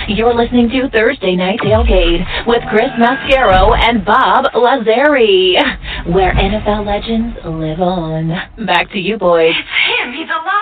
You're listening to Thursday Night Tailgate with Chris Mascaro and Bob Lazari, where NFL legends live on. Back to you, boys. It's him. He's alive.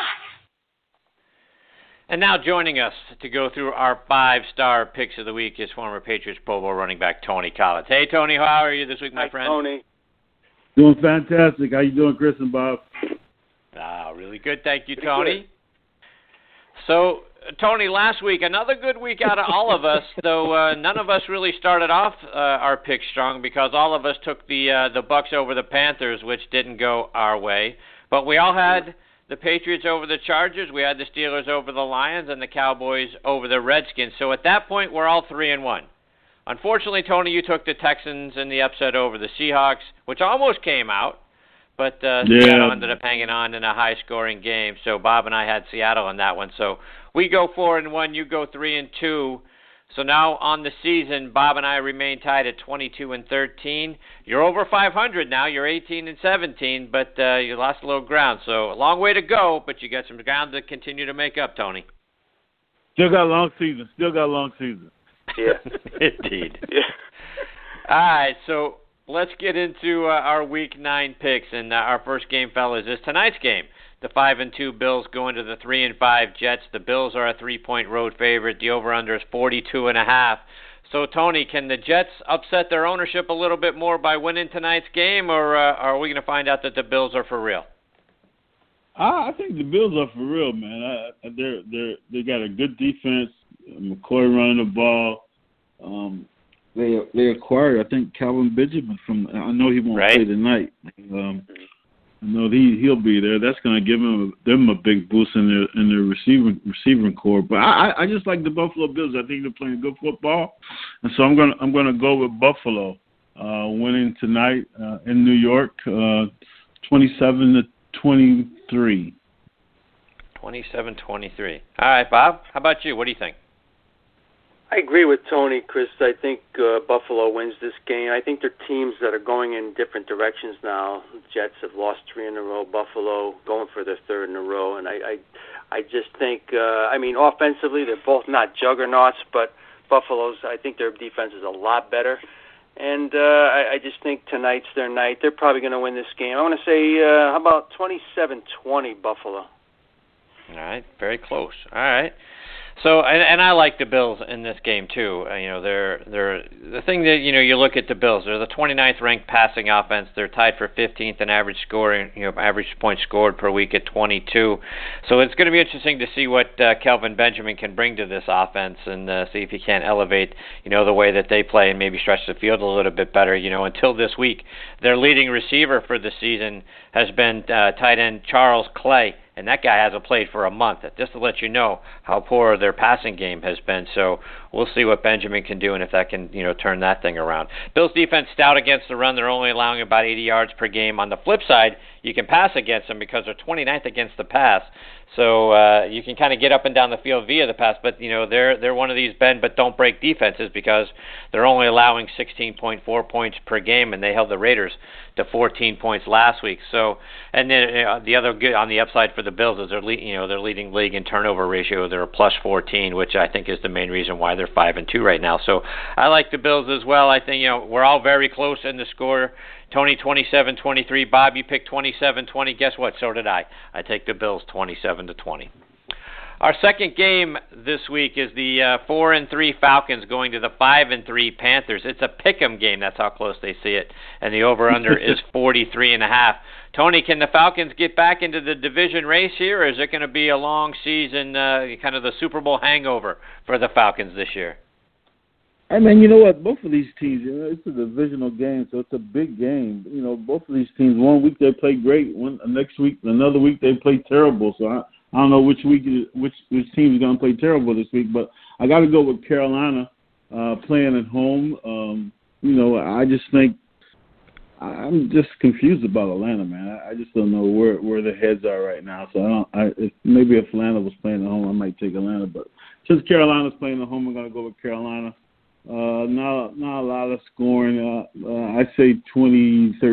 And now joining us to go through our five-star picks of the week is former Patriots Pro Bowl running back Tony Collins. Hey, Tony, how are you this week, my friend? Tony. Doing fantastic. How you doing, Chris and Bob? Really good. Thank you, Tony. So, Tony, last week, another good week out of all of us, though none of us really started off our picks strong because all of us took the Bucs over the Panthers, which didn't go our way. But we all had the Patriots over the Chargers, we had the Steelers over the Lions, and the Cowboys over the Redskins. So at that point, we're all 3-1. Unfortunately, Tony, you took the Texans in the upset over the Seahawks, which almost came out, but Seattle ended up hanging on in a high-scoring game. So Bob and I had Seattle on that one. So we go 4-1, you go 3-2. So now on the season, Bob and I remain tied at 22-13. You're over 500 now. You're 18-17, but you lost a little ground. So a long way to go, but you got some ground to continue to make up, Tony. Still got a long season. Yeah. Indeed. Yeah. All right, so let's get into our Week 9 picks. And our first game, fellas, is tonight's game. The 5-2 Bills go into the 3-5 Jets. The Bills are a 3-point road favorite. The over/under is 42.5. So, Tony, can the Jets upset their ownership a little bit more by winning tonight's game, or are we going to find out that the Bills are for real? I think the Bills are for real, man. They got a good defense. McCoy running the ball. They acquired, I think, Calvin Benjamin from. I know he won't play tonight. I know he'll be there. That's going to give them a big boost in their receiving core. But I just like the Buffalo Bills. I think they're playing good football, and so I'm gonna go with Buffalo winning tonight in New York, 27-23. 27-23. All right, Bob. How about you? What do you think? I agree with Tony, Chris. I think Buffalo wins this game. I think they're teams that are going in different directions now. Jets have lost 3 in a row. Buffalo going for their 3rd in a row. And I just think, offensively, they're both not juggernauts, but Buffalo's, I think their defense is a lot better. And I just think tonight's their night. They're probably going to win this game. I want to say, how about 27-20 Buffalo? All right, very close. All right. So, and I like the Bills in this game too. They're the thing that you look at the Bills. They're the 29th ranked passing offense. They're tied for 15th in average scoring, average points scored per week at 22. So it's going to be interesting to see what Kelvin Benjamin can bring to this offense and see if he can elevate, the way that they play and maybe stretch the field a little bit better. Until this week, their leading receiver for the season has been tight end Charles Clay. And that guy hasn't played for a month, just to let you know how poor their passing game has been. So we'll see what Benjamin can do and if that can, turn that thing around. Bills defense stout against the run. They're only allowing about 80 yards per game. On the flip side, you can pass against them because they're 29th against the pass. So you can kind of get up and down the field via the pass, but they're one of these bend but don't break defenses because they're only allowing 16.4 points per game, and they held the Raiders to 14 points last week. So, and then the other good on the upside for the Bills is they're leading league in turnover ratio. They're a plus 14, which I think is the main reason why they're 5-2 right now. So I like the Bills as well. I think we're all very close in the score. Tony 27-23. Bob, you picked 27-20. Guess what? So did I. I take the Bills 27-20. Our second game this week is the 4-3 Falcons going to the 5-3 Panthers. It's a pick'em game. That's how close they see it. And the over/under is 43.5. Tony, can the Falcons get back into the division race here, or is it going to be a long season, kind of the Super Bowl hangover for the Falcons this year? I mean, you know what? Both of these teams, it's a divisional game, so it's a big game. Both of these teams, one week they play great, next week, another week they play terrible. So I don't know which team is going to play terrible this week, but I got to go with Carolina playing at home. I just think I'm just confused about Atlanta, man. I just don't know where their heads are right now. So maybe if Atlanta was playing at home, I might take Atlanta, but since Carolina's playing at home, I'm going to go with Carolina. Not a lot of scoring. I'd say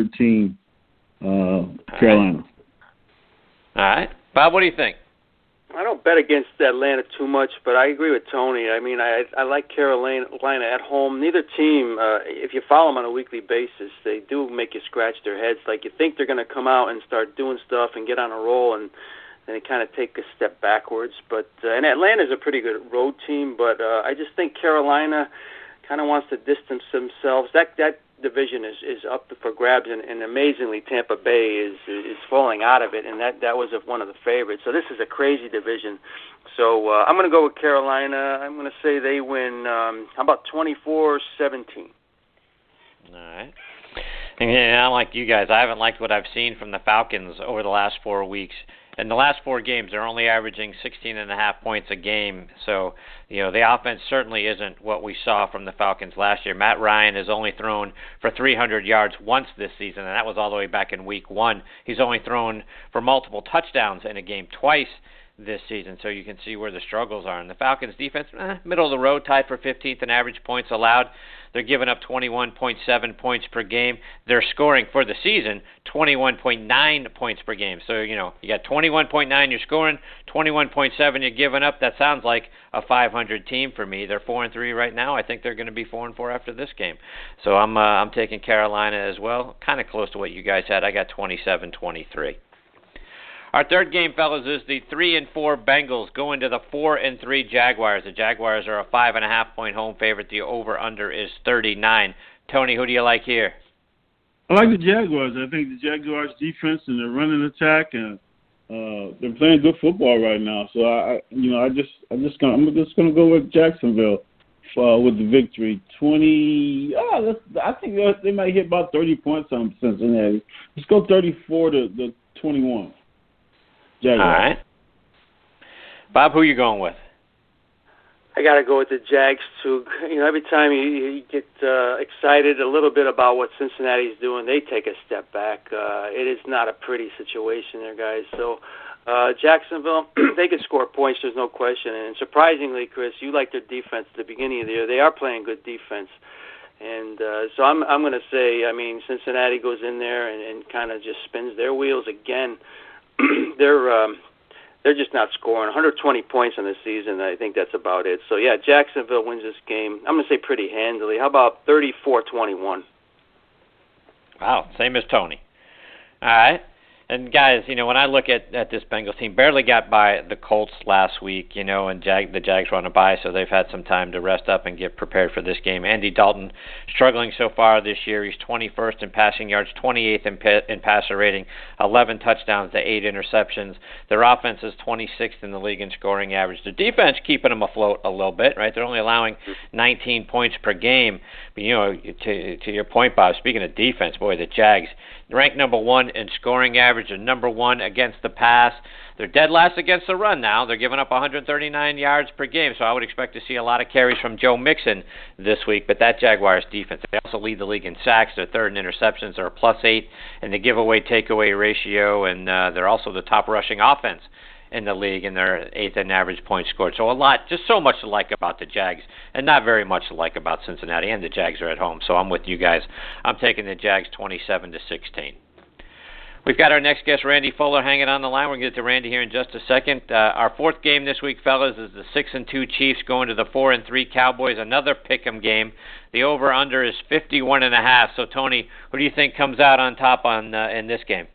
2013 Carolina. All right. Bob, what do you think? I don't bet against Atlanta too much, but I agree with Tony. I mean, I like Carolina at home. Neither team, if you follow them on a weekly basis, they do make you scratch their heads. Like, you think they're going to come out and start doing stuff and get on a roll, and then they kind of take a step backwards. But and Atlanta's a pretty good road team, but I just think Carolina kind of wants to distance themselves. That division is up for grabs, and amazingly Tampa Bay is falling out of it, and that was one of the favorites. So this is a crazy division. So I'm going to go with Carolina. I'm going to say they win, how about 24-17? All right. And I'm like you guys. I haven't liked what I've seen from the Falcons over the last 4 weeks. In the last 4 games, they're only averaging 16.5 points a game. So, the offense certainly isn't what we saw from the Falcons last year. Matt Ryan has only thrown for 300 yards once this season, and that was all the way back in week 1. He's only thrown for multiple touchdowns in a game twice this season, so you can see where the struggles are. And the Falcons' defense, middle of the road, tied for 15th in average points allowed. They're giving up 21.7 points per game. They're scoring for the season 21.9 points per game. So, you got 21.9 you're scoring, 21.7 you're giving up. That sounds like a 500 team for me. They're 4-3 right now. I think they're going to be 4-4 after this game. So I'm taking Carolina as well. Kind of close to what you guys had. I got 27-23. Our third game, fellas, is the 3-4 Bengals going to the 4-3 Jaguars. The Jaguars are a 5.5-point home favorite. The over/under is 39. Tony, who do you like here? I like the Jaguars. I think the Jaguars' defense and their running attack, and they're playing good football right now. So I'm just gonna go with Jacksonville with the victory. I think they might hit about 30 points on Cincinnati. Let's go 34-21. Jaguars. All right. Bob, who are you going with? I got to go with the Jags, too. Every time you get excited a little bit about what Cincinnati's doing, they take a step back. It is not a pretty situation there, guys. So Jacksonville, they can score points, there's no question. And surprisingly, Chris, you like their defense at the beginning of the year. They are playing good defense. And so I'm going to say, Cincinnati goes in there and kind of just spins their wheels again. They're just not scoring. 120 points on the season. I think that's about it. So yeah, Jacksonville wins this game. I'm gonna say pretty handily. How about 34-21? Wow, same as Tony. All right. And guys, when I look at this Bengals team, barely got by the Colts last week, and the Jags were on a bye, so they've had some time to rest up and get prepared for this game. Andy Dalton struggling so far this year. He's 21st in passing yards, 28th in passer rating, 11 touchdowns to 8 interceptions. Their offense is 26th in the league in scoring average. The defense keeping them afloat a little bit, right? They're only allowing 19 points per game. But, to your point, Bob, speaking of defense, boy, the Jags ranked number 1 in scoring average and number 1 against the pass. They're dead last against the run now. They're giving up 139 yards per game, so I would expect to see a lot of carries from Joe Mixon this week. But that Jaguars defense, they also lead the league in sacks. They're third in interceptions. They're a +8 in the giveaway-takeaway ratio, and they're also the top rushing offense in the league, and they're 8th in average points scored. So just so much to like about the Jags, and not very much to like about Cincinnati, and the Jags are at home. So I'm with you guys. I'm taking the Jags 27-16. We've got our next guest, Randy Fuller, hanging on the line. We're going to get to Randy here in just a second. Our fourth game this week, fellas, is the 6-2 Chiefs going to the 4-3 Cowboys. Another pick'em game. The over/under is 51.5. So, Tony, who do you think comes out on top in this game?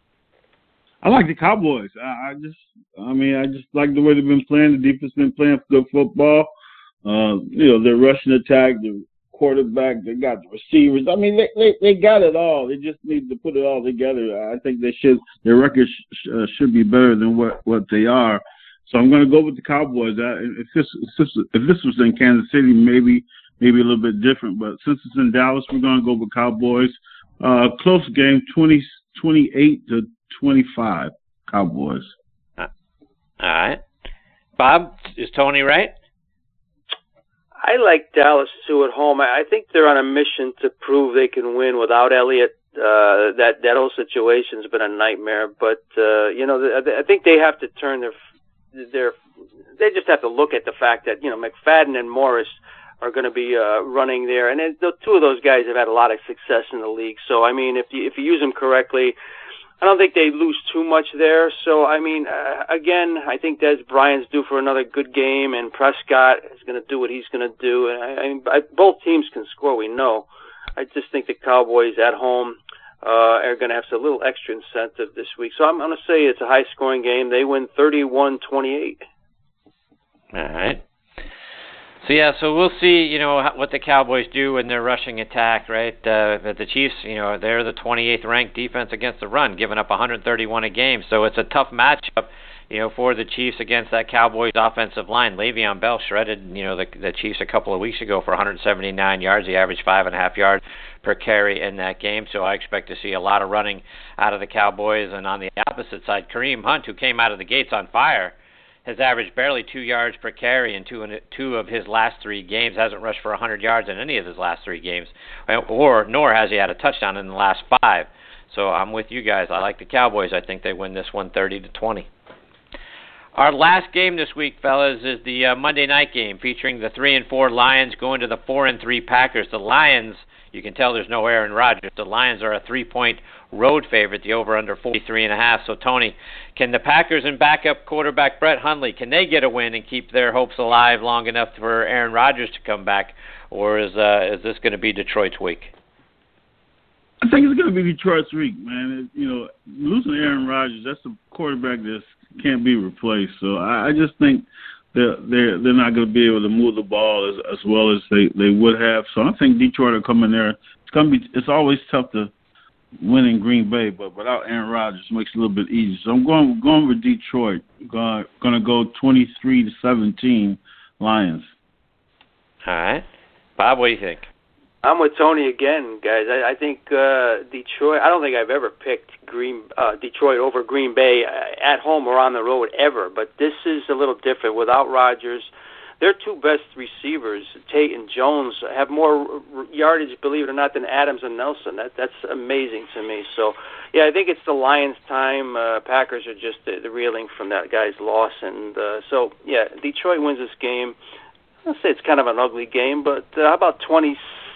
I like the Cowboys. I just like the way they've been playing. The defense been playing good football. Their rushing attack, the quarterback, they got the receivers. They got it all. They just need to put it all together. I think their record should be better than what they are. So I'm going to go with the Cowboys. If this was in Kansas City, maybe a little bit different. But since it's in Dallas, we're going to go with Cowboys. Close game, 28-25, Cowboys. All right. Bob, is Tony right? I like Dallas, too, at home. I think they're on a mission to prove they can win without Elliott. That whole situation's been a nightmare. But, I think they have to turn they just have to look at the fact that, McFadden and Morris are going to be running there. And the two of those guys have had a lot of success in the league. So, if you use them correctly, I don't think they lose too much there. So, I mean, again, I think Des Bryant's due for another good game, and Prescott is going to do what he's going to do. And both teams can score, we know. I just think the Cowboys at home are going to have a little extra incentive this week. So I'm going to say it's a high-scoring game. They win 31-28. All right. So we'll see, what the Cowboys do in their rushing attack, right? The Chiefs, they're the 28th ranked defense against the run, giving up 131 a game. So it's a tough matchup, for the Chiefs against that Cowboys offensive line. Le'Veon Bell shredded, the Chiefs a couple of weeks ago for 179 yards. He averaged 5.5 yards per carry in that game. So I expect to see a lot of running out of the Cowboys. And on the opposite side, Kareem Hunt, who came out of the gates on fire, has averaged barely 2 yards per carry in two of his last 3 games. Hasn't rushed for 100 yards in any of his last 3 games, nor has he had a touchdown in the last 5. So I'm with you guys. I like the Cowboys. I think they win this one 30-20. Our last game this week, fellas, is the Monday night game featuring the 3-4 Lions going to the 4-3 Packers. The Lions, you can tell there's no Aaron Rodgers. The Lions are a 3-point road favorite, the over-under 43.5. So, Tony, can the Packers and backup quarterback Brett Hundley, can they get a win and keep their hopes alive long enough for Aaron Rodgers to come back, or is this going to be Detroit's week? I think it's going to be Detroit's week, man. Losing Aaron Rodgers, that's a quarterback that can't be replaced. So I just think they're not going to be able to move the ball as well as they would have. So I think Detroit will come in there. It's always tough to win in Green Bay, but without Aaron Rodgers, it makes it a little bit easier. So I'm going with Detroit. Going to go 23-17 Lions. All right, Bob, what do you think? I'm with Tony again, guys. I think Detroit. I don't think I've ever picked Detroit over Green Bay at home or on the road ever. But this is a little different. Without Rodgers, their 2 best receivers, Tate and Jones, have more yardage, believe it or not, than Adams and Nelson. That's amazing to me. So, yeah, I think it's the Lions' time. Packers are just the reeling from that guy's loss, and so yeah, Detroit wins this game. I'll say it's kind of an ugly game, but how about 20-16?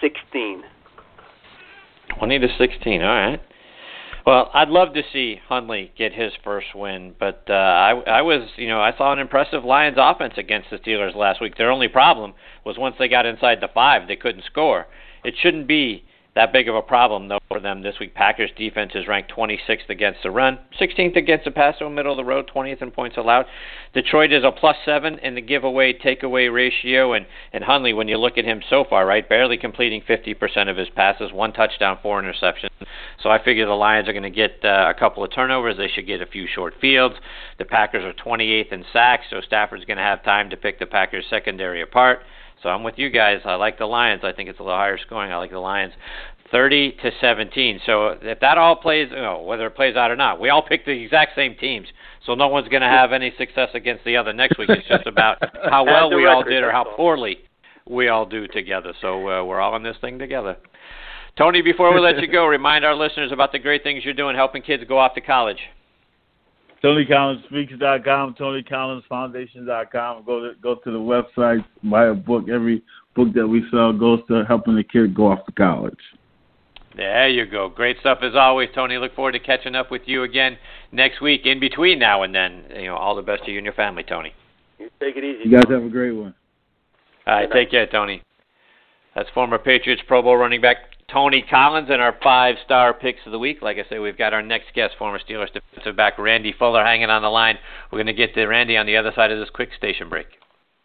20-16, all right. Well, I'd love to see Hundley get his first win, but I saw an impressive Lions offense against the Steelers last week. Their only problem was once they got inside the 5, they couldn't score. It shouldn't be that big of a problem, though, for them this week. Packers defense is ranked 26th against the run, 16th against the pass, so middle of the road, 20th in points allowed. Detroit is a +7 in the giveaway-takeaway ratio, and Hundley, when you look at him so far, right, barely completing 50% of his passes, 1 touchdown, 4 interceptions. So I figure the Lions are going to get a couple of turnovers. They should get a few short fields. The Packers are 28th in sacks, so Stafford's going to have time to pick the Packers' secondary apart. So I'm with you guys. I like the Lions. I think it's a little higher scoring. I like the Lions 30-17. So if that all plays, whether it plays out or not, we all pick the exact same teams. So no one's going to have any success against the other next week. It's just about how well we all did or how poorly we all do together. So we're all in this thing together. Tony, before we let you go, remind our listeners about the great things you're doing helping kids go off to college. TonyCollinsSpeaks.com, TonyCollinsFoundation.com. Go to the website, buy a book. Every book that we sell goes to helping the kid go off to college. There you go. Great stuff as always, Tony. Look forward to catching up with you again next week. In between now and then, all the best to you and your family, Tony. You take it easy. You guys have a great one. All right, take care, Tony. That's former Patriots Pro Bowl running back Tony Collins and our 5-star picks of the week. Like I say, we've got our next guest, former Steelers defensive back Randy Fuller, hanging on the line. We're going to get to Randy on the other side of this quick station break.